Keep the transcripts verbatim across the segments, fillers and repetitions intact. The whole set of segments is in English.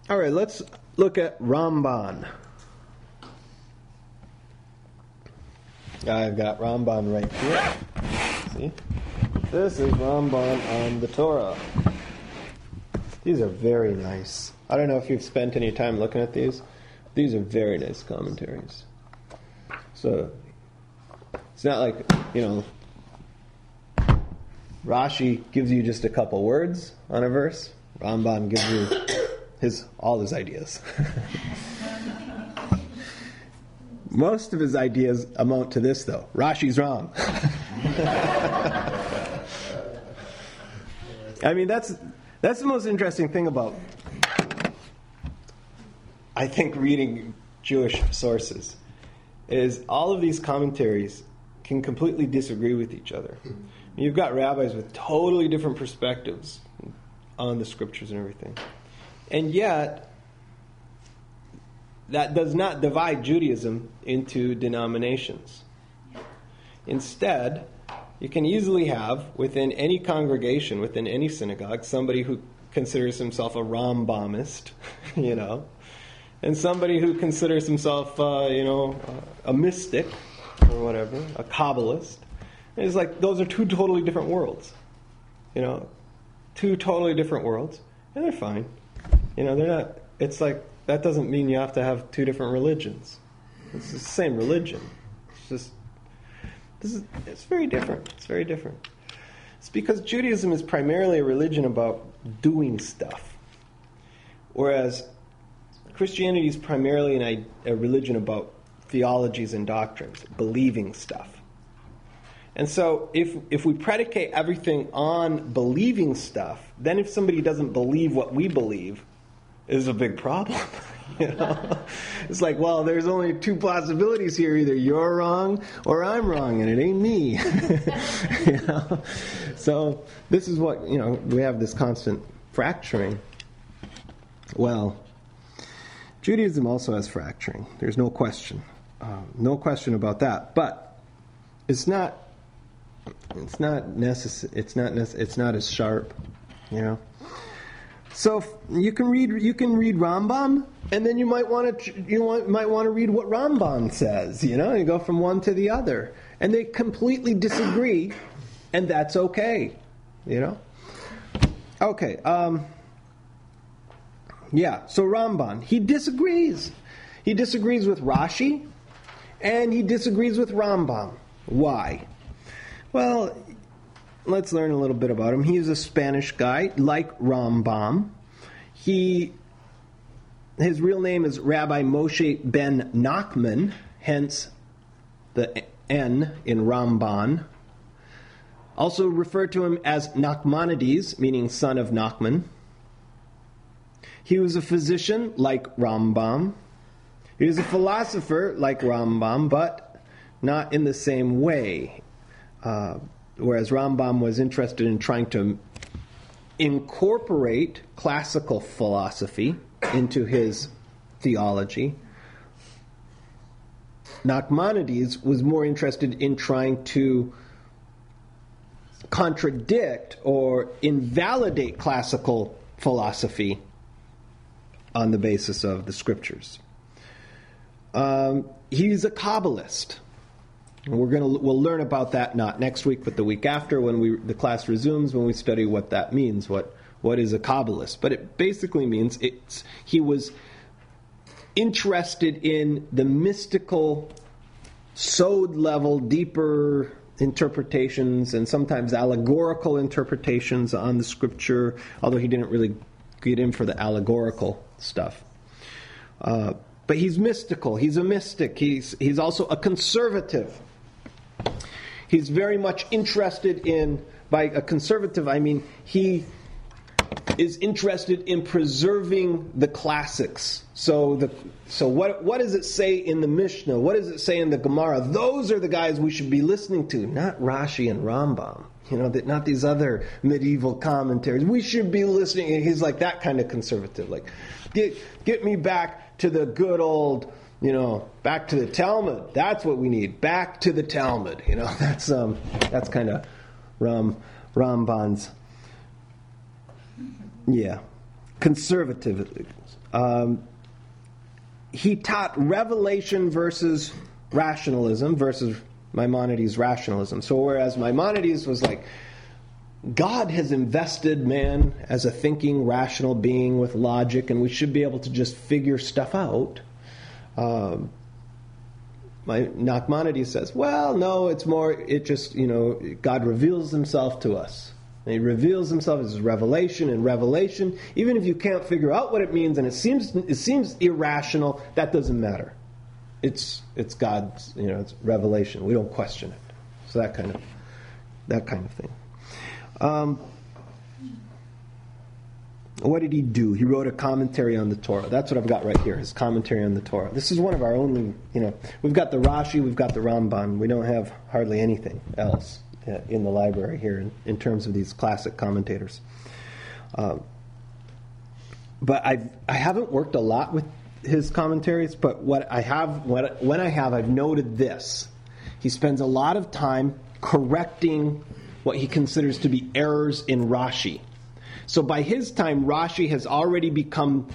All right, let's look at Ramban. I've got Ramban right here. See? This is Ramban on the Torah. These are very nice. I don't know if you've spent any time looking at these. These are very nice commentaries. So, it's not like, you know, Rashi gives you just a couple words on a verse. Ramban gives you his all his ideas. Most of his ideas amount to this, though. Rashi's wrong. I mean, that's that's the most interesting thing about, I think, reading Jewish sources, is all of these commentaries can completely disagree with each other. You've got rabbis with totally different perspectives on the scriptures and everything. And yet, that does not divide Judaism into denominations. Instead, you can easily have, within any congregation, within any synagogue, somebody who considers himself a Rambamist, you know, and somebody who considers himself, uh, you know, a mystic, or whatever, a Kabbalist. And it's like, those are two totally different worlds. You know, two totally different worlds, and they're fine. You know, they're not, it's like, that doesn't mean you have to have two different religions. It's the same religion. It's just, this is, it's very different. It's very different. It's because Judaism is primarily a religion about doing stuff. Whereas Christianity is primarily an, a religion about theologies and doctrines, believing stuff. And so if if we predicate everything on believing stuff, then if somebody doesn't believe what we believe, is a big problem. You know, it's like, well, there's only two possibilities here: either you're wrong or I'm wrong, and it ain't me. You know, so this is what, you know, we have this constant fracturing. Well, Judaism also has fracturing. There's no question, uh, no question about that. But it's not, it's not necess- It's not. Nece- it's not as sharp. You know. So you can read you can read Rambam, and then you might want to you want, might want to read what Ramban says. You know, you go from one to the other, and they completely disagree, and that's okay. You know. Okay. Um, yeah. So Ramban, he disagrees. He disagrees with Rashi, and he disagrees with Rambam. Why? Well, let's learn a little bit about him. He's a Spanish guy, like Rambam. He, his real name is Rabbi Moshe ben Nachman, hence the N in Ramban. Also referred to him as Nachmanides, meaning son of Nachman. He was a physician, like Rambam. He was a philosopher, like Rambam, but not in the same way. Uh, Whereas Rambam was interested in trying to incorporate classical philosophy into his theology, Nachmanides was more interested in trying to contradict or invalidate classical philosophy on the basis of the scriptures. Um, he's a Kabbalist. We're gonna we'll learn about that not next week, but the week after, when we the class resumes, when we study what that means, what what is a Kabbalist. But it basically means it's he was interested in the mystical, sod level, deeper interpretations and sometimes allegorical interpretations on the scripture. Although he didn't really get in for the allegorical stuff. Uh, but he's mystical. He's a mystic. He's he's also a conservative. He's very much interested in, by a conservative, I mean he is interested in preserving the classics. So the so what what does it say in the Mishnah? What does it say in the Gemara? Those are the guys we should be listening to, not Rashi and Rambam. You know, that not these other medieval commentaries. We should be listening. He's like that kind of conservative. Like, get get me back to the good old, you know, back to the Talmud. That's what we need. Back to the Talmud. You know, that's um, that's kind of Ram Ramban's, yeah, conservative. Um, he taught revelation versus rationalism versus Maimonides' rationalism. So whereas Maimonides was like, God has invested man as a thinking, rational being with logic, and we should be able to just figure stuff out. Um, my Nachmanides says, well, no, it's more, it just, you know, God reveals himself to us. And he reveals himself as revelation, and revelation, even if you can't figure out what it means, and it seems it seems irrational, that doesn't matter. It's it's God's, you know, it's revelation. We don't question it. So that kind of that kind of thing. Um, what did he do? He wrote a commentary on the Torah. That's what I've got right here, his commentary on the Torah. This is one of our only, you know, we've got the Rashi, we've got the Ramban. We don't have hardly anything else uh, in the library here in, in terms of these classic commentators. Um, but I've, I haven't worked a lot with his commentaries, but what I have, what, when I have, I've noted this. He spends a lot of time correcting what he considers to be errors in Rashi. So by his time, Rashi has already become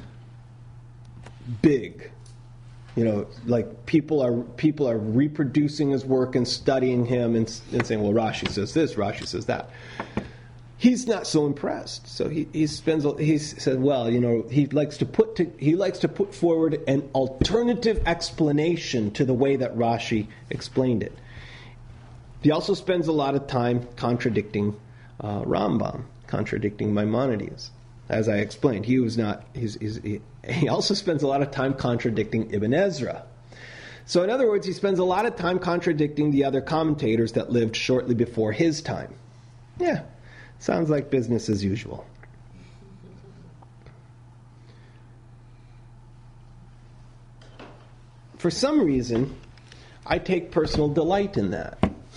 big. You know, like people are people are reproducing his work and studying him and, and saying, well, Rashi says this, Rashi says that. He's not so impressed. So he, he spends he said, well, you know, he likes to put to, he likes to put forward an alternative explanation to the way that Rashi explained it. He also spends a lot of time contradicting uh, Rambam, contradicting Maimonides. As I explained, he was not. He's, he's, he, he also spends a lot of time contradicting Ibn Ezra. So, in other words, he spends a lot of time contradicting the other commentators that lived shortly before his time. Yeah, sounds like business as usual. For some reason, I take personal delight in that.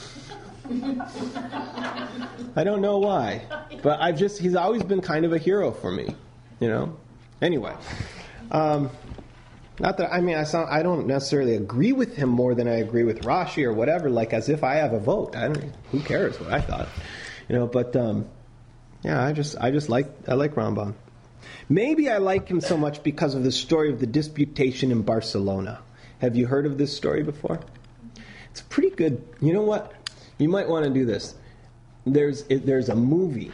I don't know why, but I've just, he's always been kind of a hero for me, you know? Anyway, um, not that, I mean, I sound, I don't necessarily agree with him more than I agree with Rashi or whatever, like as if I have a vote. I don't, who cares what I thought, you know, but, um, yeah, I just, I just like, I like Rambam. Maybe I like him so much because of the story of the disputation in Barcelona. Have you heard of this story before? It's pretty good. You know what? You might want to do this. There's there's a movie,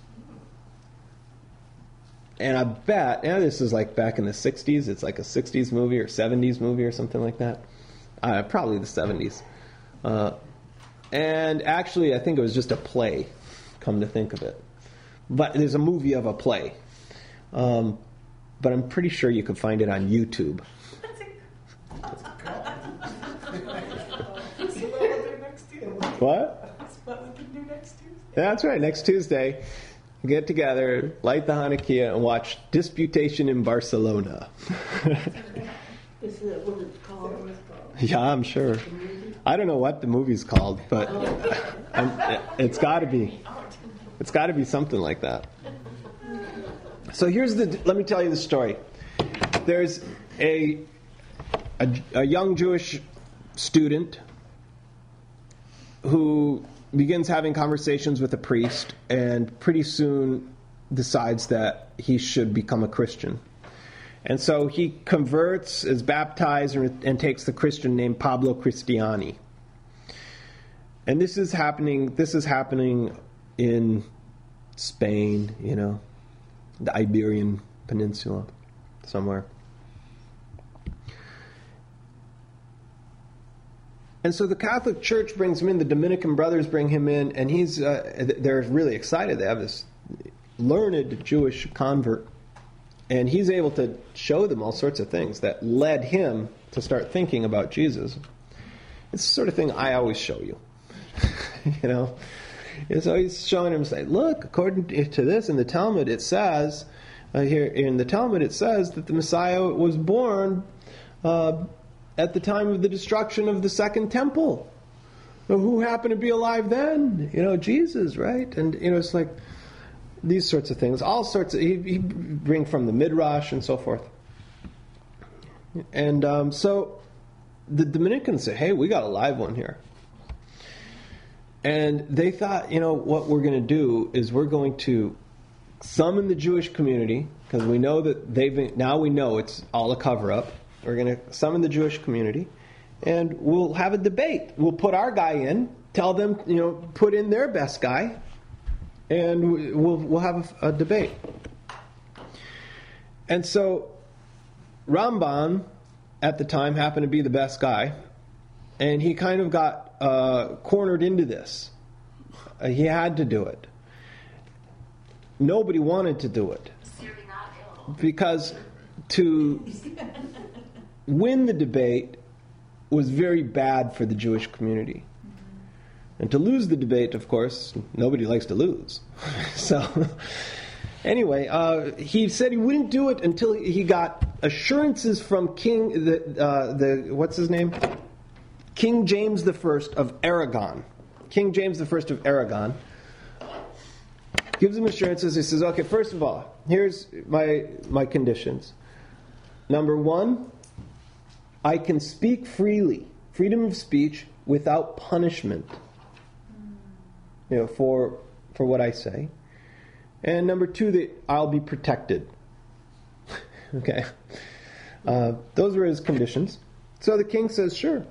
and I bet, yeah, this is like back in the sixties. It's like a sixties movie or seventies movie or something like that. Uh, probably the seventies. Uh, and actually, I think it was just a play. Come to think of it, but there's a movie of a play. Um, but I'm pretty sure you can find it on YouTube. What? That's what we can do next Tuesday. That's right. Next Tuesday, get together, light the Hanukkah, and watch Disputation in Barcelona. Is that what it's called? Yeah, I'm sure. I don't know what the movie's called, but I'm, it's got to be. It's got to be something like that. So here's the. Let me tell you the story. There's a a, a young Jewish student who begins having conversations with a priest and pretty soon decides that he should become a Christian. And so he converts, is baptized, and, and takes the Christian name Pablo Cristiani. And this is happening, this is happening in Spain, you know, the Iberian Peninsula, somewhere. And so the Catholic Church brings him in, the Dominican brothers bring him in, and he's uh, they're really excited. They have this learned Jewish convert, and he's able to show them all sorts of things that led him to start thinking about Jesus. It's the sort of thing I always show you. You know? And so he's showing him, saying, look, according to this in the Talmud, it says, uh, here in the Talmud, it says that the Messiah was born uh, at the time of the destruction of the Second Temple. Well, who happened to be alive then? You know, Jesus, right? And, you know, it's like these sorts of things. All sorts of, he, he bring from the Midrash and so forth. And um, so the Dominicans say, hey, we got a live one here. And they thought, you know, what we're going to do is we're going to summon the Jewish community, because we know that they've been, now we know it's all a cover-up. We're going to summon the Jewish community, and we'll have a debate. We'll put our guy in, tell them, you know, put in their best guy, and we'll we'll have a, a debate. And so Ramban at the time happened to be the best guy, and he kind of got uh, cornered into this. Uh, he had to do it. Nobody wanted to do it because to win the debate was very bad for the Jewish community. And to lose the debate, of course, nobody likes to lose. So, anyway, uh, he said he wouldn't do it until he got assurances from King, the, uh, the what's his name? King James the First of Aragon. King James the First of Aragon gives him assurances. He says, okay, first of all, here's my my conditions. Number one, I can speak freely, freedom of speech, without punishment, you know, for for what I say. And number two, that I'll be protected. Okay, uh, those were his conditions. So the king says, sure,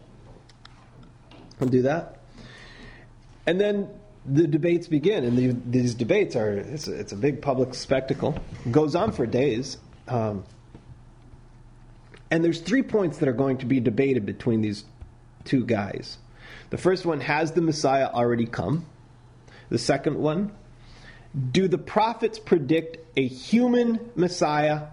I'll do that. And then the debates begin, and the, these debates are, it's a, it's a big public spectacle. It goes on for days. Um, and there's three points that are going to be debated between these two guys. The first one, has the Messiah already come? The second one, do the prophets predict a human Messiah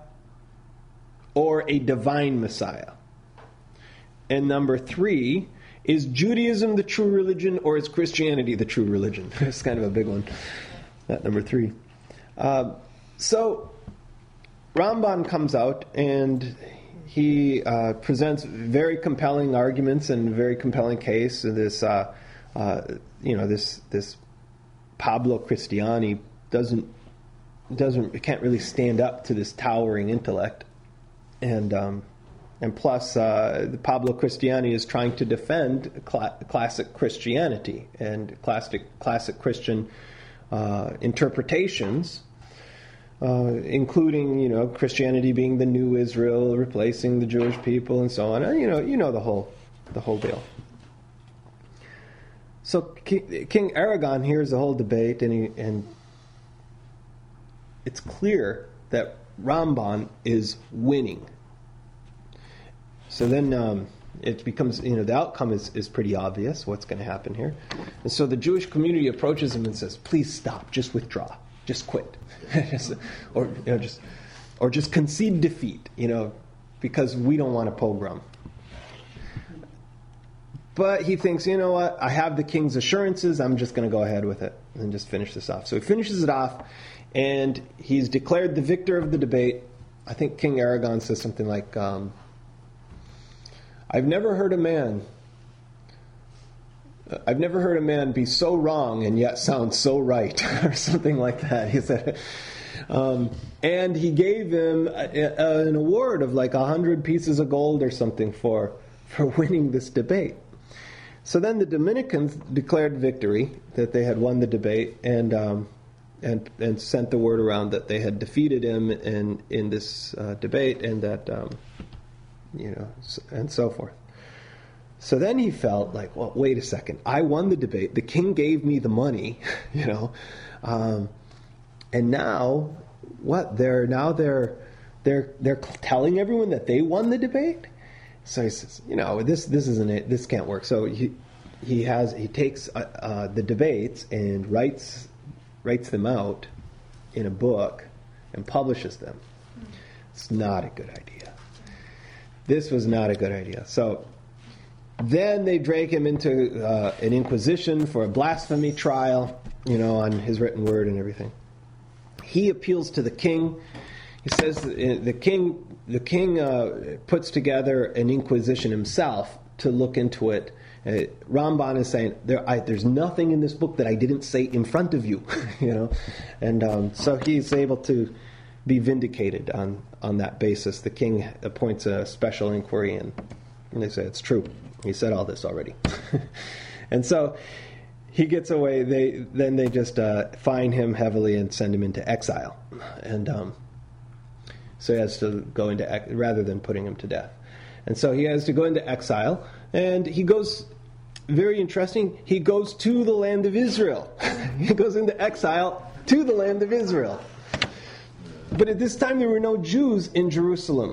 or a divine Messiah? And number three, is Judaism the true religion, or is Christianity the true religion? It's kind of a big one, that number three. Uh, so Ramban comes out, and he uh, presents very compelling arguments and very compelling case. This, uh, uh, you know, this this Pablo Cristiani doesn't doesn't can't really stand up to this towering intellect, and. Um, And plus, uh, Pablo Cristiani is trying to defend cl- classic Christianity and classic classic Christian uh, interpretations, uh, including, you know, Christianity being the new Israel, replacing the Jewish people, and so on. And, you know, you know the whole the whole deal. So King, King Aragon hears the whole debate, and he, and it's clear that Ramban is winning. So then um, it becomes, you know, the outcome is, is pretty obvious, what's going to happen here. And so the Jewish community approaches him and says, please stop, just withdraw, just quit. or, you know, just, or just concede defeat, you know, because we don't want a pogrom. But he thinks, you know what, I have the king's assurances, I'm just going to go ahead with it and just finish this off. So he finishes it off, and he's declared the victor of the debate. I think King Aragon says something like, um, I've never heard a man I've never heard a man be so wrong and yet sound so right, or something like that. He said, um, and he gave him a, a, an award of like a hundred pieces of gold or something for for winning this debate. So then the Dominicans declared victory, that they had won the debate, and um, and and sent the word around that they had defeated him in in this uh, debate, and that. Um, You know, and so forth. So then he felt like, well, wait a second. I won the debate. The king gave me the money, you know, um, and now what? They're now they're they're they're telling everyone that they won the debate. So he says, you know, this this isn't it. This can't work. So he he has he takes uh, uh, the debates and writes writes them out in a book and publishes them. It's not a good idea. This was not a good idea. So then they drag him into uh, an inquisition for a blasphemy trial, you know, on his written word and everything. He appeals to the king. He says the king the king uh, puts together an inquisition himself to look into it. Uh, Ramban is saying, there, I, there's nothing in this book that I didn't say in front of you, you know. And um, so he's able to be vindicated on, on that basis. The king appoints a special inquiry, and, and they say it's true. He said all this already. And so he gets away. They then they just uh, fine him heavily and send him into exile, and um, so he has to go into ex- rather than putting him to death, and so he has to go into exile, and he goes. Very interesting. He goes to the land of Israel. He goes into exile to the land of Israel. But at this time, there were no Jews in Jerusalem.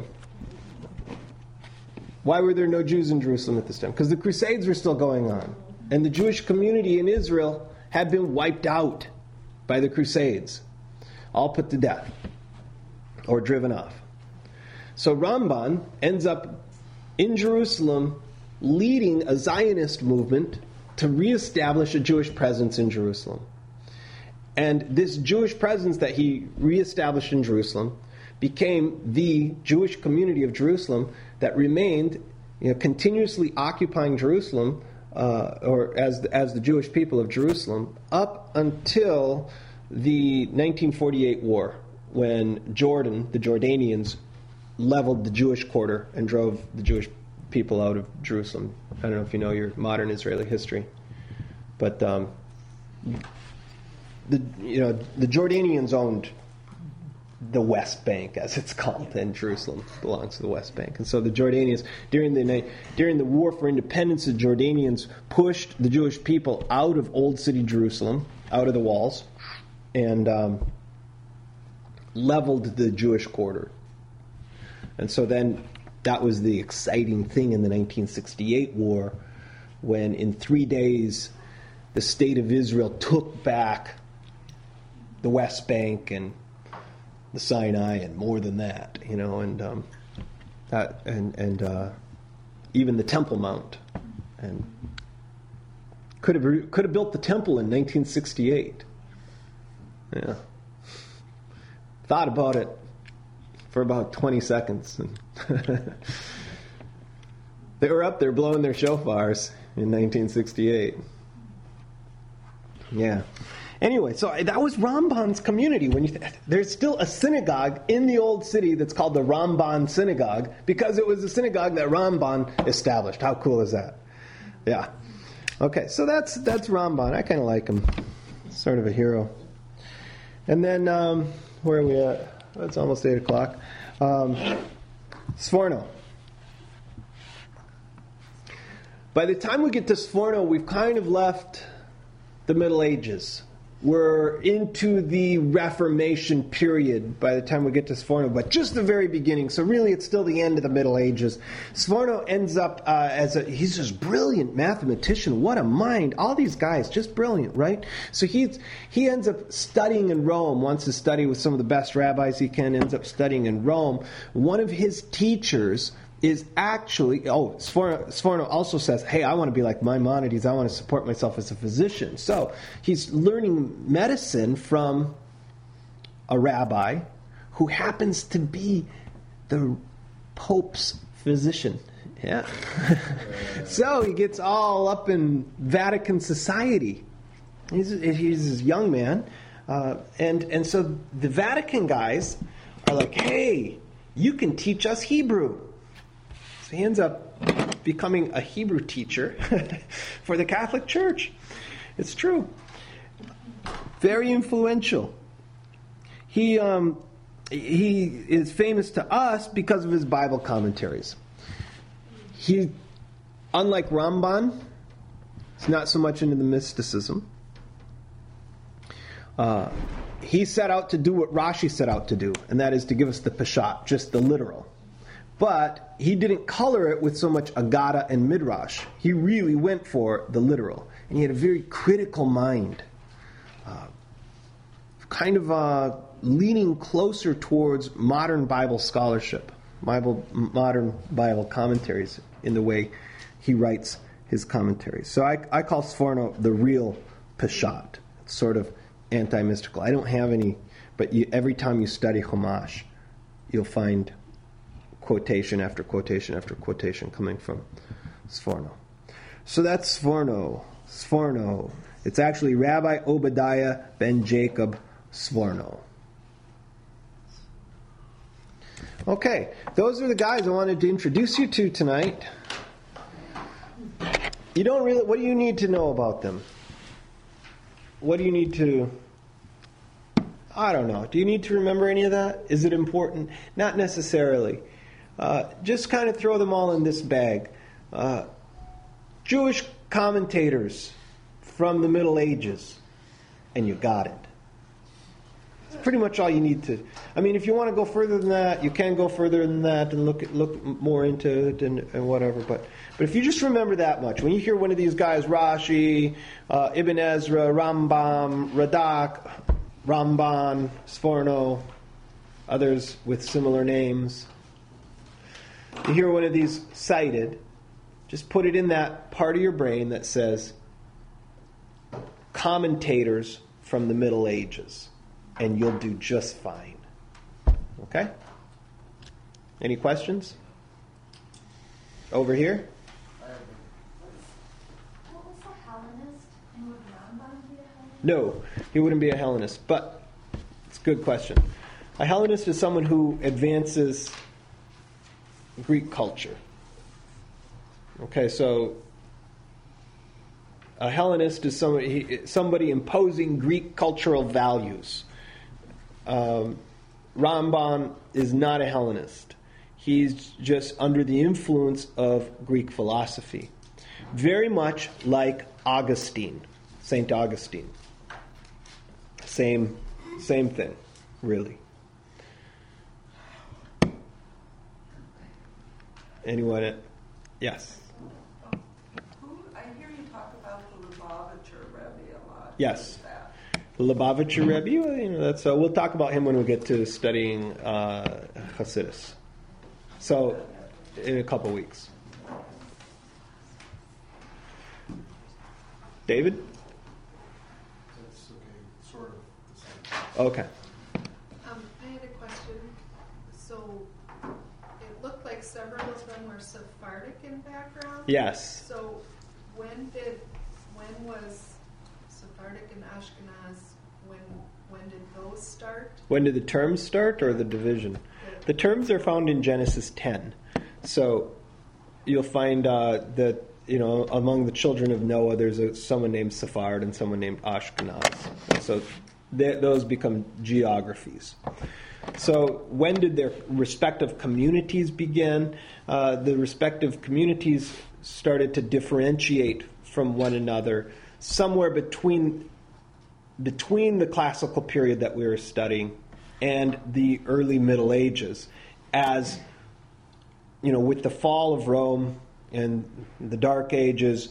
Why were there no Jews in Jerusalem at this time? Because the Crusades were still going on. And the Jewish community in Israel had been wiped out by the Crusades. All put to death. Or driven off. So Ramban ends up in Jerusalem leading a Zionist movement to reestablish a Jewish presence in Jerusalem. And this Jewish presence that he reestablished in Jerusalem became the Jewish community of Jerusalem that remained, you know, continuously occupying Jerusalem, uh, or as the, as the Jewish people of Jerusalem, up until the nineteen forty-eight war, when Jordan, the Jordanians, leveled the Jewish quarter and drove the Jewish people out of Jerusalem. I don't know if you know your modern Israeli history, but um, the you know the Jordanians owned the West Bank, as it's called, and Jerusalem belongs to the West Bank. And so the Jordanians, during the during the War for Independence, the Jordanians pushed the Jewish people out of Old City Jerusalem, out of the walls, and um, leveled the Jewish quarter. And so then that was the exciting thing in the nineteen sixty-eight war, when in three days the state of Israel took back the West Bank and the Sinai and more than that, you know, and um, that, and and uh, even the Temple Mount, and could have re- could have built the temple in nineteen sixty-eight. Yeah, thought about it for about twenty seconds. They were up there blowing their shofars in nineteen sixty-eight. Yeah. Anyway, so that was Ramban's community. When you th- there's still a synagogue in the old city that's called the Ramban Synagogue because it was a synagogue that Ramban established. How cool is that? Yeah. Okay, so that's that's Ramban. I kind of like him. Sort of a hero. And then um, where are we at? It's almost eight o'clock. Um, Sforno. By the time we get to Sforno, we've kind of left the Middle Ages. We're into the Reformation period by the time we get to Sforno, but just the very beginning. So really, it's still the end of the Middle Ages. Sforno ends up uh, as a, he's this brilliant mathematician. What a mind. All these guys, just brilliant, right? So he's, he ends up studying in Rome, wants to study with some of the best rabbis he can, ends up studying in Rome. One of his teachers is actually, oh, Sforno, Sforno also says, hey, I want to be like Maimonides. I want to support myself as a physician. So he's learning medicine from a rabbi who happens to be the Pope's physician. Yeah. So he gets all up in Vatican society. He's, he's a young man. Uh, and, and so the Vatican guys are like, hey, you can teach us Hebrew. So he ends up becoming a Hebrew teacher for the Catholic Church. It's true. Very influential. He um, he is famous to us because of his Bible commentaries. He, unlike Ramban, is not so much into the mysticism. Uh, he set out to do what Rashi set out to do, and that is to give us the Peshat, just the literal. But he didn't color it with so much Agada and Midrash. He really went for the literal. And he had a very critical mind. Uh, kind of uh, leaning closer towards modern Bible scholarship. Bible, modern Bible commentaries in the way he writes his commentaries. So I, I call Sforno the real Peshat. It's sort of anti-mystical. I don't have any, but you, every time you study Chumash, you'll find quotation after quotation after quotation coming from Sforno. So that's Sforno. Sforno. It's actually Rabbi Obadiah ben Jacob Sforno. Okay, those are the guys I wanted to introduce you to tonight. You don't really, what do you need to know about them? what do you need to, I don't know. Do you need to remember any of that? Is it important? Not necessarily. Uh, just kind of throw them all in this bag. Uh, Jewish commentators from the Middle Ages, and you got it. It's pretty much all you need to. I mean, if you want to go further than that, you can go further than that and look at, look more into it and, and whatever. But but if you just remember that much, when you hear one of these guys, Rashi, uh, Ibn Ezra, Rambam, Radak, Ramban, Sforno, others with similar names, you hear one of these cited, just put it in that part of your brain that says commentators from the Middle Ages, and you'll do just fine. Okay? Any questions? Over here? What was a Hellenist? And would Rambam be a Hellenist? No, he wouldn't be a Hellenist, but it's a good question. A Hellenist is someone who advances Greek culture. Okay, so a Hellenist is somebody, somebody imposing Greek cultural values. Um, Ramban is not a Hellenist. He's just under the influence of Greek philosophy. Very much like Augustine, Saint Augustine. Same, same thing, really. Anyone? Yes? Who, I hear you talk about the Lubavitcher Rebbe a lot. Yes. Who is that? The Lubavitcher Rebbe, well, you know, that's, uh, we'll talk about him when we get to studying uh, Hasidus. So, in a couple weeks. David? That's okay, sort of the same. Okay. Um, I had a question. So it looked like several of them were Sephardic in background. Yes. So when did, when was Sephardic and Ashkenaz, when when did those start? When did the terms start or the division? The terms are found in Genesis ten. So you'll find uh, that, you know, among the children of Noah, there's a, someone named Sephard and someone named Ashkenaz. So they, those become geographies. So when did their respective communities begin? Uh, the respective communities started to differentiate from one another somewhere between between the classical period that we were studying and the early Middle Ages, as, you know, with the fall of Rome and the Dark Ages,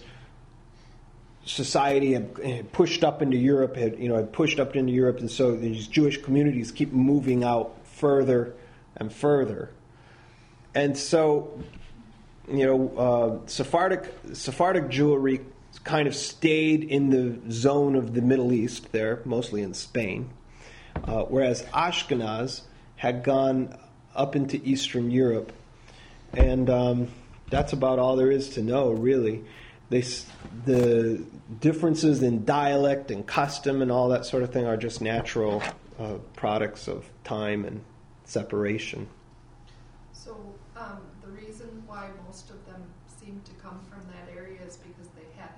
society had pushed up into Europe, had, you know, had pushed up into Europe, and so these Jewish communities keep moving out further and further. And so, you know, uh, Sephardic Sephardic Jewry kind of stayed in the zone of the Middle East there, mostly in Spain, uh, whereas Ashkenaz had gone up into Eastern Europe, and um, that's about all there is to know, really. They, the differences in dialect and custom and all that sort of thing are just natural uh, products of time and separation. So um, the reason why most of them seem to come from that area is because they hadn't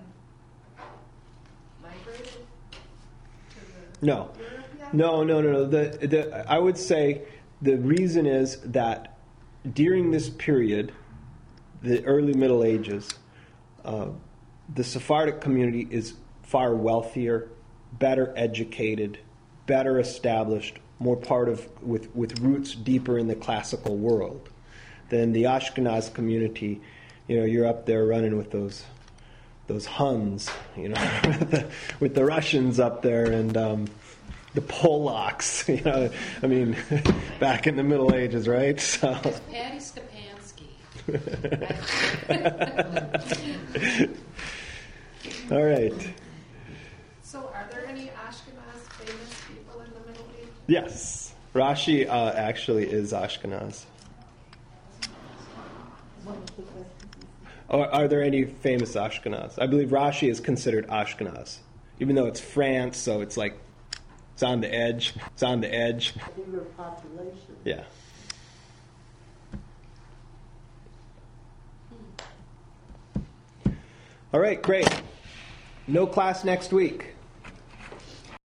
migrated to the No. Europe yet? No, no, no, no. The, the, I would say the reason is that during this period, the early Middle Ages, uh, the Sephardic community is far wealthier, better educated, better established, more part of, with, with roots deeper in the classical world than the Ashkenaz community. You know, you're up there running with those those Huns, you know, with, the, with the Russians up there, and um, the Polacks, you know, I mean, back in the Middle Ages, right? So. It's Patty Stepansky. All right. So are there any Ashkenaz famous people in the Middle East? Yes. Rashi uh, actually is Ashkenaz. Are, are there any famous Ashkenaz? I believe Rashi is considered Ashkenaz, even though it's France, so it's like, it's on the edge. It's on the edge. Bigger population. Yeah. All right, great. No class next week.